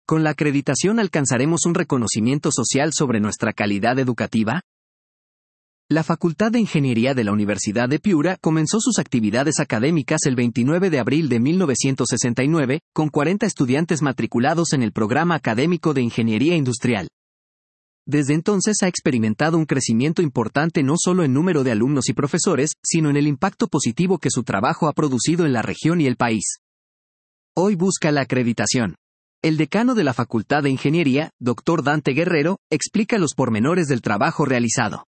¿Con la acreditación alcanzaremos un reconocimiento social sobre nuestra calidad educativa? La Facultad de Ingeniería de la Universidad de Piura comenzó sus actividades académicas el 29 de abril de 1969, con 40 estudiantes matriculados en el programa académico de Ingeniería Industrial. Desde entonces ha experimentado un crecimiento importante no solo en número de alumnos y profesores, sino en el impacto positivo que su trabajo ha producido en la región y el país. Hoy busca la acreditación. El decano de la Facultad de Ingeniería, Dr. Dante Guerrero, explica los pormenores del trabajo realizado.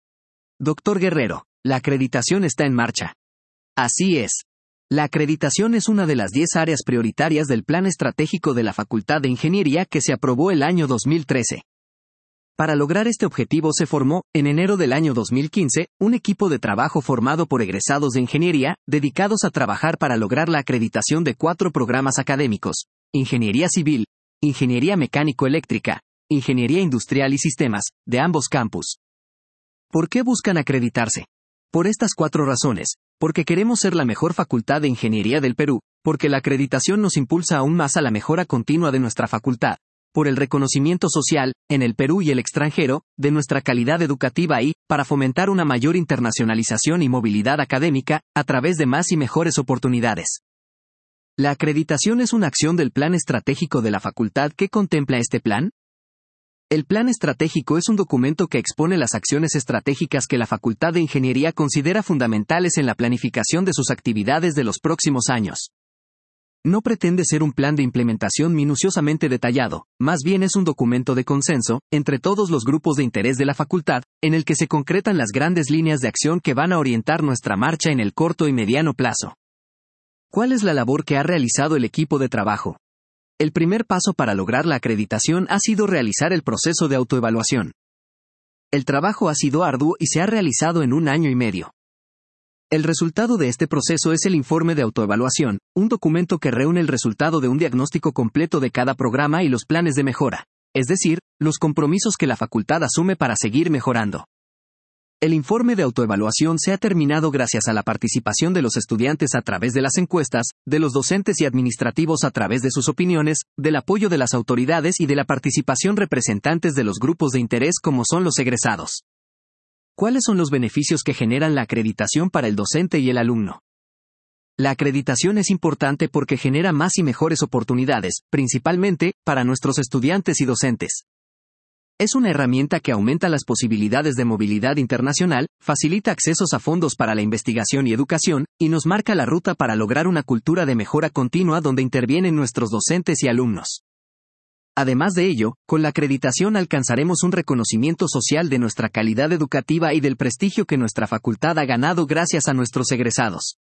Dr. Guerrero, la acreditación está en marcha. Así es. La acreditación es una de las 10 áreas prioritarias del Plan Estratégico de la Facultad de Ingeniería que se aprobó el año 2013. Para lograr este objetivo se formó, en enero del año 2015, un equipo de trabajo formado por egresados de ingeniería, dedicados a trabajar para lograr la acreditación de 4 programas académicos: Ingeniería Civil, Ingeniería Mecánico-Eléctrica, Ingeniería Industrial y Sistemas, de ambos campus. ¿Por qué buscan acreditarse? Por estas 4 razones: porque queremos ser la mejor facultad de ingeniería del Perú, porque la acreditación nos impulsa aún más a la mejora continua de nuestra facultad, por el reconocimiento social, en el Perú y el extranjero, de nuestra calidad educativa y, para fomentar una mayor internacionalización y movilidad académica, a través de más y mejores oportunidades. ¿La acreditación es una acción del Plan Estratégico de la Facultad? ¿Qué contempla este plan? El Plan Estratégico es un documento que expone las acciones estratégicas que la Facultad de Ingeniería considera fundamentales en la planificación de sus actividades de los próximos años. No pretende ser un plan de implementación minuciosamente detallado, más bien es un documento de consenso, entre todos los grupos de interés de la facultad, en el que se concretan las grandes líneas de acción que van a orientar nuestra marcha en el corto y mediano plazo. ¿Cuál es la labor que ha realizado el equipo de trabajo? El primer paso para lograr la acreditación ha sido realizar el proceso de autoevaluación. El trabajo ha sido arduo y se ha realizado en 1 año y medio. El resultado de este proceso es el informe de autoevaluación, un documento que reúne el resultado de un diagnóstico completo de cada programa y los planes de mejora, es decir, los compromisos que la facultad asume para seguir mejorando. El informe de autoevaluación se ha terminado gracias a la participación de los estudiantes a través de las encuestas, de los docentes y administrativos a través de sus opiniones, del apoyo de las autoridades y de la participación representantes de los grupos de interés como son los egresados. ¿Cuáles son los beneficios que generan la acreditación para el docente y el alumno? La acreditación es importante porque genera más y mejores oportunidades, principalmente, para nuestros estudiantes y docentes. Es una herramienta que aumenta las posibilidades de movilidad internacional, facilita accesos a fondos para la investigación y educación, y nos marca la ruta para lograr una cultura de mejora continua donde intervienen nuestros docentes y alumnos. Además de ello, con la acreditación alcanzaremos un reconocimiento social de nuestra calidad educativa y del prestigio que nuestra facultad ha ganado gracias a nuestros egresados.